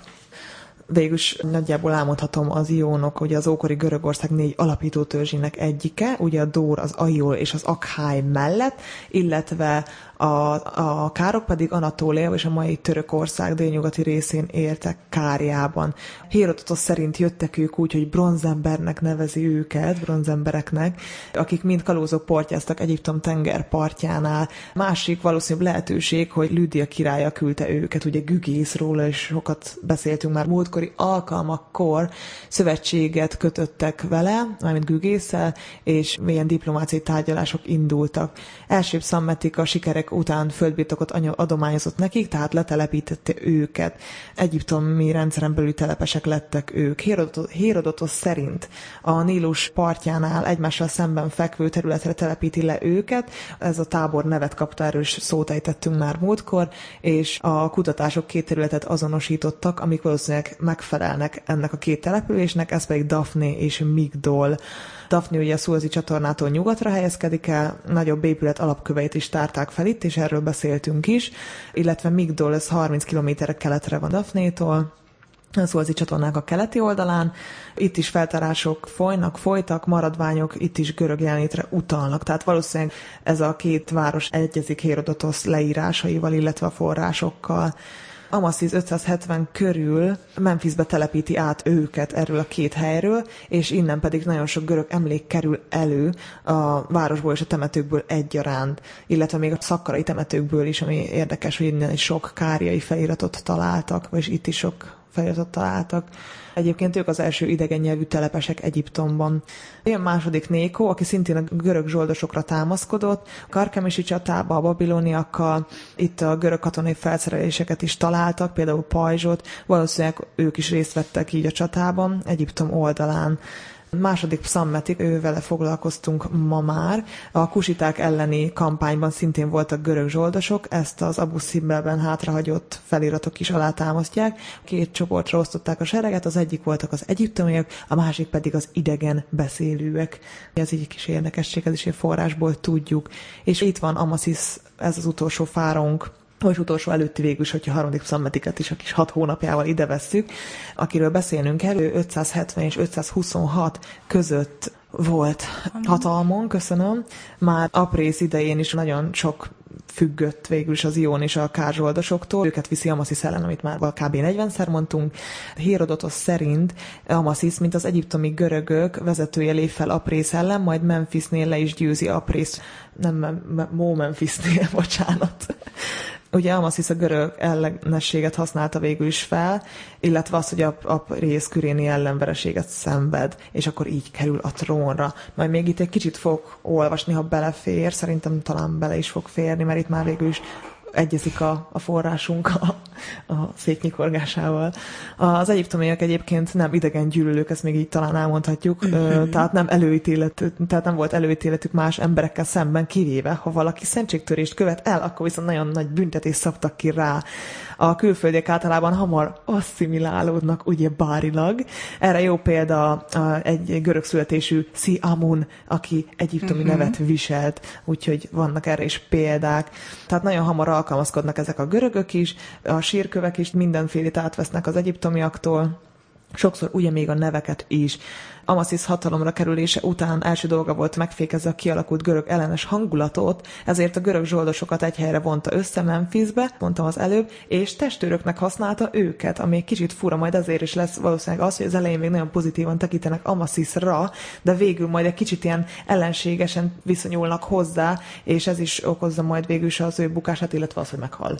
Végülis nagyjából elmondhatom, az jónok, ugye az ókori Görögország 4 alapító törzsének egyike, ugye a Dór, az Aiol és az Akháj mellett, illetve a károk pedig Anatólia és a mai Törökország délnyugati részén éltek Káriában. Hérodotosz szerint jöttek ők úgy, hogy bronzembernek nevezi őket, bronzembereknek, akik mind kalózok portyáztak Egyiptom tenger partjánál. Másik valószínűleg lehetőség, hogy Lüdia királya küldte őket, ugye Gügész, róla is sokat beszéltünk már múltkori alkalmakkor, szövetséget kötöttek vele, mármint Gügésszel, és milyen diplomáciai tárgyalások indultak. Első Psammetik a sikerek után földbirtokot adományozott nekik, tehát letelepítette őket. Egyiptomi rendszeren belüli telepesek lettek ők. Hérodotosz szerint a Nílus partjánál egymással szemben fekvő területre telepíti le őket. Ez a tábor nevet kapta, erről is szót ejtettünk már múltkor, és a kutatások 2 területet azonosítottak, amik valószínűleg megfelelnek ennek a 2 településnek, ez pedig Dafné és Migdol. Dafni ugye a Szuezi csatornától nyugatra helyezkedik el, nagyobb épület alapköveit is tárták fel itt, és erről beszéltünk is, illetve Migdol, ez 30 kilométerre keletre van Dafnétól, a Szuezi csatornák a keleti oldalán. Itt is feltárások folytak, maradványok itt is görög jelenlétre utalnak. Tehát valószínűleg ez a 2 város egyezik Hérodotosz leírásaival, illetve a forrásokkal. Amaszis 570 körül Memphisbe telepíti át őket erről a 2 helyről, és innen pedig nagyon sok görög emlék kerül elő a városból és a temetőkből egyaránt, illetve még a szakkarai temetőkből is, ami érdekes, hogy innen is sok káriai feliratot találtak, vagyis itt is sok feliratot találtak. Egyébként ők az első idegen nyelvű telepesek Egyiptomban. Jön második Néko, aki szintén a görög zsoldosokra támaszkodott. Karkemisi csatába a babiloniakkal, itt a görög katonai felszereléseket is találtak, például pajzsot, valószínűleg ők is részt vettek így a csatában, Egyiptom oldalán. Második Psammetik, vele foglalkoztunk ma már. A kusiták elleni kampányban szintén voltak görög zsoldosok, ezt az Abu Simbelben hátrahagyott feliratok is alátámasztják. 2 csoportra osztották a sereget, az egyik voltak az egyiptomiak, a másik pedig az idegen beszélőek. Ez így egy kis érdekesség, ez is egy forrásból tudjuk. És itt van Amasis, ez az utolsó fáraónk, vagy utolsó előtti végül is, hogyha harmadik Psammetiket is a kis 6 hónapjával ide vesszük, akiről beszélnünk kell, 570 és 526 között volt hatalmon, köszönöm. Már Aprész idején is nagyon sok függött végül is az Ión és a kárzsoldosoktól. Őket viszi Amasis ellen, amit már kb. 40-szer mondtunk. Hérodotosz szerint Amasis, mint az egyiptomi görögök vezetője lép fel Aprész ellen, majd Memphisnél le is győzi Aprész. Nem Memphisnél, bocsánat. Ugye Amasis a görög ellenességet használta végül is fel, illetve az, hogy Aprész küréni ellenvereséget szenved, és akkor így kerül a trónra. Majd még itt egy kicsit fog olvasni, ha belefér, szerintem talán bele is fog férni, mert itt már végül is egyezik a forrásunk a széknyikorgásával. Az egyiptomiak egyébként nem idegen gyűlölők, ezt még így talán elmondhatjuk, tehát nem volt előítéletük más emberekkel szemben, kivéve, ha valaki szentségtörést követ el, akkor viszont nagyon nagy büntetést szabtak ki rá. A külföldiek általában hamar asszimilálódnak, ugye bárilag. Erre jó példa egy görög születésű Si-Amun, aki egyiptomi nevet viselt, úgyhogy vannak erre is példák. Tehát nagyon hamar alkalmazkodnak ezek a görögök is, a sírkövek is mindenfélét átvesznek az egyiptomiaktól, sokszor ugye még a neveket is. Amasis hatalomra kerülése után első dolga volt megfékezni a kialakult görög ellenes hangulatot, ezért a görög zsoldosokat egy helyre vonta össze Memphisbe, mondtam az előbb, és testőröknek használta őket, ami egy kicsit fura, majd ezért is lesz valószínűleg az, hogy az elején még nagyon pozitívan tekintenek Amasisra, de végül majd egy kicsit ilyen ellenségesen viszonyulnak hozzá, és ez is okozza majd végül is az ő bukását, illetve az, hogy meghal.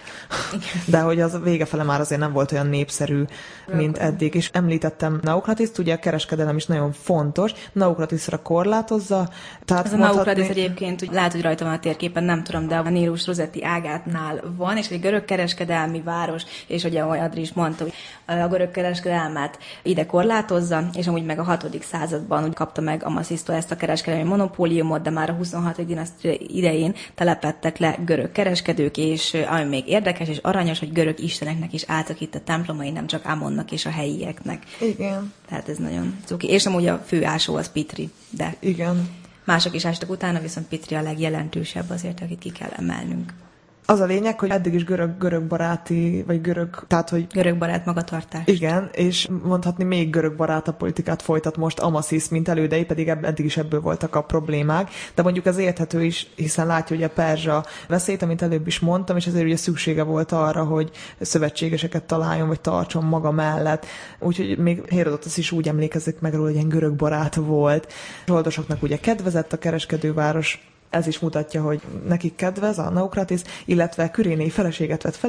De hogy az vége fele már azért nem volt olyan népszerű, mint eddig. És említettem Naukratiszt, ugye a kereskedelem is nagyon fontos, Naukratiszra korlátozza. Tehát ez a Naukratisz egyébként, úgy lehet, hogy rajta van a térképen, nem tudom, de a Nílus Rosetti ágátnál van, és egy görög kereskedelmi város, és ugye ahogy Adri is mondta, hogy a görög kereskedelmet ide korlátozza, és amúgy meg a 6. században úgy kapta meg Amasisztól ezt a kereskedelmi monopóliumot, de már a 26. dinasztia idején telepedtek le görög kereskedők, és ami még érdekes és aranyos, hogy görög isteneknek is álltak itt a templomai, nem csak Amonnak és a helyieknek. Igen. Tehát ez nagyon cuki. És amúgy a fő ásó az Pitri, de igen. Mások is ástak utána, viszont Pitri a legjelentősebb azért, akit ki kell emelnünk. Az a lényeg, hogy eddig is görög baráti, vagy tehát, hogy... Görög barát magatartás. Igen, és mondhatni még görög barátabb politikát folytat most Amasis, mint elődei, pedig eddig is ebből voltak a problémák. De mondjuk ez érthető is, hiszen látja ugye a perzsa veszélyt, amit előbb is mondtam, és ezért ugye szüksége volt arra, hogy szövetségeseket találjon, vagy tartson maga mellett. Úgyhogy még Hérodotosz is úgy emlékezik meg róla, hogy ilyen görög barát volt. Zsoldosoknak ugye kedvezett a kereskedőváros, ez is mutatja, hogy nekik kedvez a Naukratisz, illetve kürénéi feleséget vett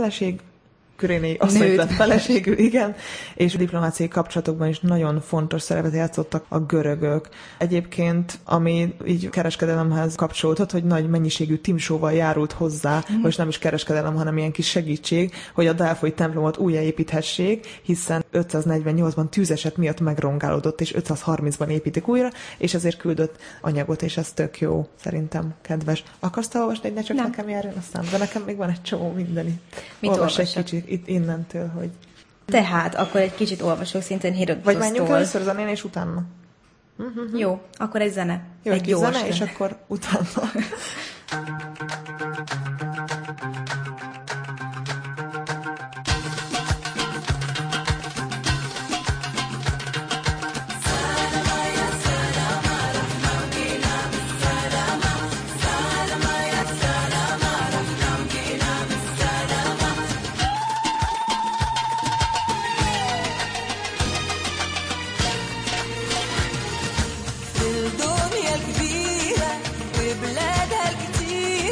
kürénéi asszonyt vett feleségül, igen, és a diplomáciai kapcsolatokban is nagyon fontos szerepet játszottak a görögök. Egyébként, ami így kereskedelemhez kapcsolódott, hogy nagy mennyiségű timsóval járult hozzá, most nem is kereskedelem, hanem ilyen kis segítség, hogy a delfoi templomot újjáépíthessék, hiszen 548-ban tűzeset miatt megrongálódott, és 530-ban építik újra, és ezért küldött anyagot, és ez tök jó, szerintem kedves. Akarsz te olvasni, hogy ne csak nekem járjon aztán? De nekem még van egy csomó minden itt. Mit olvassak? Itt innentől, hogy... Tehát, akkor egy kicsit olvasok szintén Hérodotosztól. Vagy menjünk először a zenén, és utána. Jó, akkor egy zene. Jó, egy jó zene, és akkor utána. الدنيا كبيرة وبلادها كتير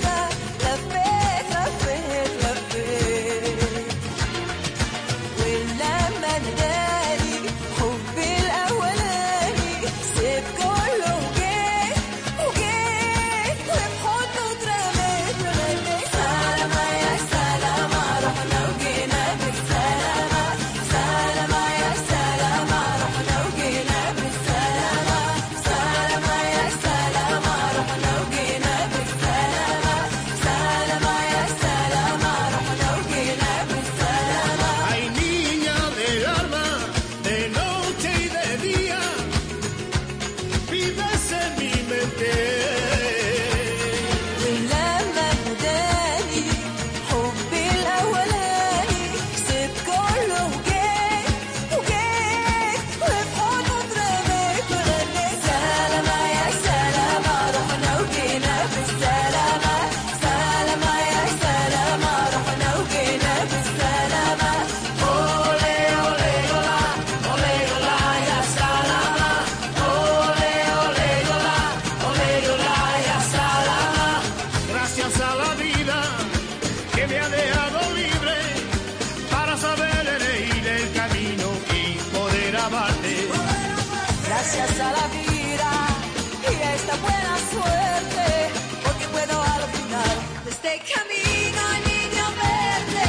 gracias a la vida y a esta buena suerte, porque puedo al final de este camino el niño verde.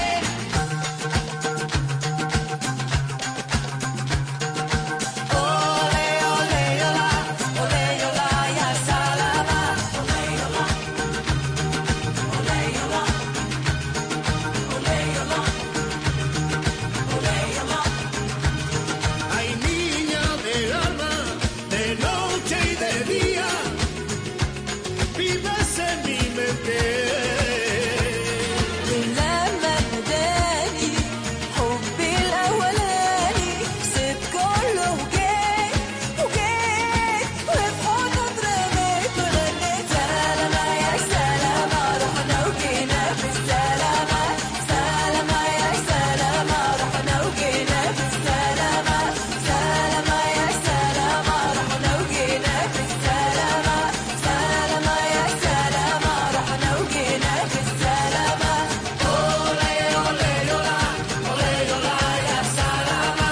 Ole, ole, ola, ole, ola, ya salama. Ole, ola, ole, ola, ole, ola, ole, ola. Ay, niña del alma, de noche y de día, vives en mi mente. لما بداني حبي الأولاني سيب كله وجيت وفي حضن اترميت وغنيت سلامة يا سلامة رحنا وجينا في السلامة سلامة يا سلامة رحنا وجينا في السلامة سلامة يا سلامة رحنا وجينا في السلامة سلامة يا سلامة رحنا وجينا في السلامة Ole, ole, ola, ole, ola, ya salama.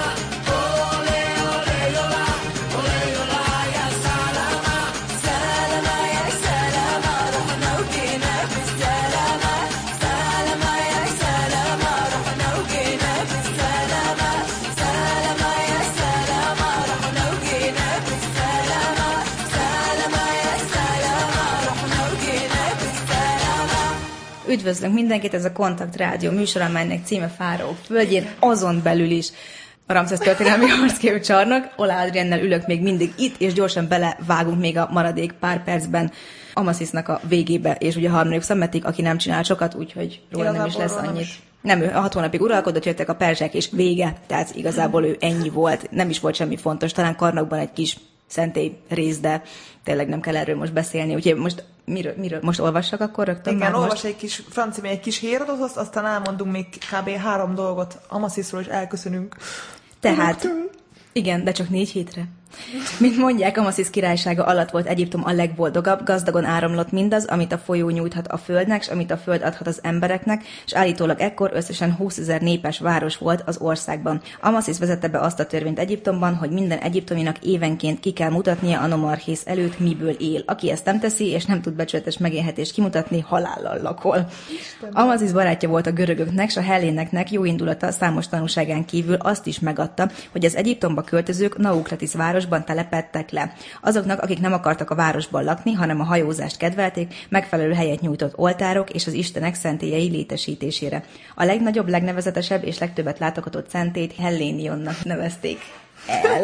Ole, ole, ola, ole, ola, ya salama. Salama, ya salama, رحنا وجينا في السلامة. سلامة يا سلامة رحنا وجينا في السلامة. سلامة يا سلامة رحنا وجينا في السلامة. سلامة يا سلامة رحنا وجينا في السلامة. Üdvözlünk mindenkit, ez a Kontakt Rádió műsor, amelynek címe Fáraók földjén, azon belül is a Ramszesz történelmi harcképű csarnok. Oláh Adriennel ülök még mindig itt, és gyorsan belevágunk még a maradék pár percben Amasszisnak a végébe, és ugye a harmadik szemmetig, aki nem csinál sokat, úgyhogy róla nem is lesz Igazából annyit. Nem, ő 6 hónapig uralkodott, jöttek a perzsek, és vége, tehát igazából ő ennyi volt, nem is volt semmi fontos, talán Karnakban egy kis szentély rész, de tényleg nem kell erről most beszélni. Úgyhogy most miről most olvassak akkor rögtön? Igen, már olvas egy kis francia, egy kis Hérodotot, aztán elmondunk még kb. 3 dolgot Amasszisról, és elköszönünk. Tehát, igen, de csak 4 hétre. Mint mondják, Amaszisz királysága alatt volt Egyiptom a legboldogabb, gazdagon áramlott mindaz, amit a folyó nyújthat a földnek, és amit a föld adhat az embereknek, és állítólag ekkor összesen 20 000 népes város volt az országban. Amaszisz vezette be azt a törvényt Egyiptomban, hogy minden egyiptominak évenként ki kell mutatnia a nomarchész előtt, miből él. Aki ezt nem teszi, és nem tud becsületes megélhetést kimutatni, halállal lakol. Amaszisz barátja volt a görögöknek, és a helléneknek jó indulata számos tanúságán kívül azt is megadta, hogy az Egyiptomba költözők Naukratis városban telepedtek le. Azoknak, akik nem akartak a városban lakni, hanem a hajózást kedvelték, megfelelő helyet nyújtott oltárok és az istenek szentélyei létesítésére. A legnagyobb, legnevezetesebb és legtöbbet látogatott szentét Hellénionnak nevezték el.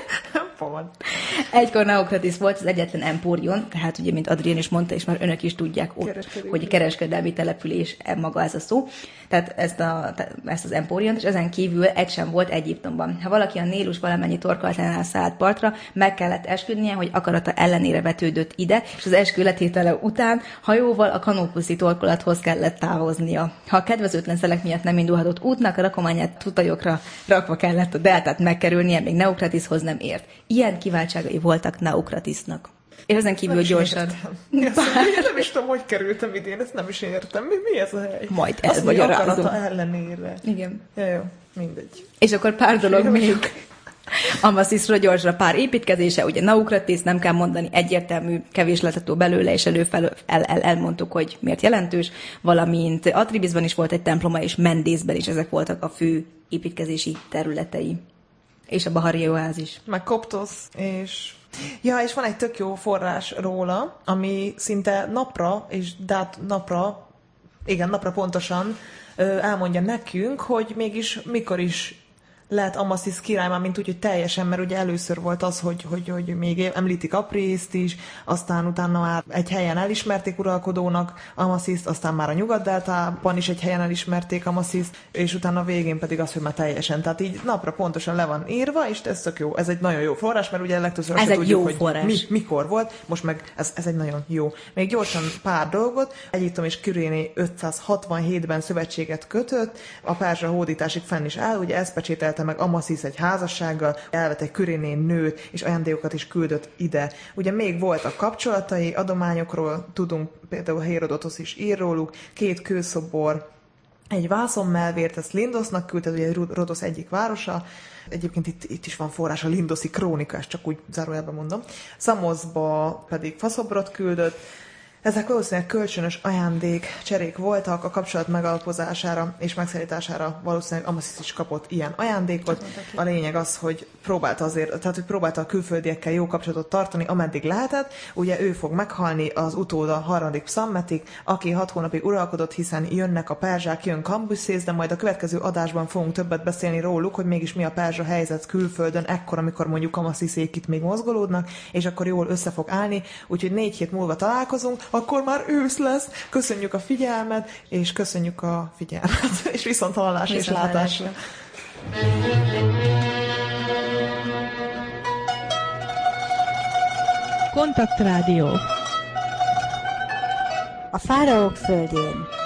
Egykor Naukratis volt az egyetlen empórion, tehát ugye, mint Adrien is mondta, és már önök is tudják ott, hogy kereskedelmi település maga ez a szó. Tehát ezt az empóriont, és ezen kívül egy sem volt Egyiptomban. Ha valaki a Nélus valamennyi torkolatánál szállt partra, meg kellett esküdnie, hogy akarata ellenére vetődött ide, és az eskü letétele után hajóval a Kanopuszi torkolathoz kellett távoznia. Ha a kedvezőtlen szelek miatt nem indulhatott útnak, a rakományát tutajokra rakva kellett a deltát megkerülnie, még Naukratishoz nem ért. Ilyen kiváltságai voltak Naukratisnak. És ezen kívül gyorsan... Nem is tudom, hogy kerültem idén, ezt nem is értem. Mi ez a hely? Majd elmagyarázom. Azt akarata ellenére. Igen. Jó, mindegy. És akkor pár dolog még. Amasszisról gyorsra pár építkezése, ugye Naukratis, nem kell mondani, egyértelmű, kevés letető belőle, és elmondtuk, hogy miért jelentős, valamint Atribisban is volt egy temploma, és Mendészben is ezek voltak a fő építkezési területei. És a Bahari oázis. Meg Koptosz, és... Ja, és van egy tök jó forrás róla, ami szinte napra pontosan elmondja nekünk, hogy mégis mikor is lehet Amasszis király, már mint úgy, hogy teljesen, mert ugye először volt az, hogy még említik Aprészt is, aztán utána már egy helyen elismerték uralkodónak Amassziszt, aztán már a Nyugat-Deltában is egy helyen elismerték Amassziszt, és utána a végén pedig az, hogy már teljesen. Tehát így napra pontosan le van írva, és ez tök jó. Ez egy nagyon jó forrás, mert ugye legtöbbször azt tudjuk, hogy mikor volt, most meg ez egy nagyon jó. Még gyorsan pár dolgot. Egyiptom és Küréné 567-ben szövetséget kötött, a perzsa hódításig fenn is áll, ugye ez pecsételte meg Amasszis egy házassággal, elvett egy Küréné nőt, és ajándékokat is küldött ide. Ugye még voltak kapcsolatai, adományokról tudunk, például Hérodotosz is ír róluk, 2 kőszobor, egy vászonmelvért, ezt Lindosnak küldte, ugye Rodosz egyik városa, egyébként itt is van forrás, a Lindoszi krónika, ezt csak úgy zárójelben mondom. Szamoszba pedig faszobrot küldött. Ezek valószínűleg kölcsönös ajándék cserék voltak, a kapcsolat megalapozására és megszállítására valószínűleg Amasis is kapott ilyen ajándékot. A lényeg az, hogy próbálta a külföldiekkel jó kapcsolatot tartani, ameddig lehetett. Ugye ő fog meghalni, az utóda harmadik Psammetik, aki 6 hónapig uralkodott, hiszen jönnek a perzsák, jön Kambiszész, de majd a következő adásban fogunk többet beszélni róluk, hogy mégis mi a perzsa helyzet külföldön, ekkor, amikor mondjuk Amasiszék itt még mozgolódnak, és akkor jól össze fog állni. Úgyhogy 4 hét múlva találkozunk, akkor már ősz lesz. Köszönjük a figyelmet, és köszönjük a figyelmet, és viszonthallásra és látásra. Kontaktrádió. A fáraók földjén.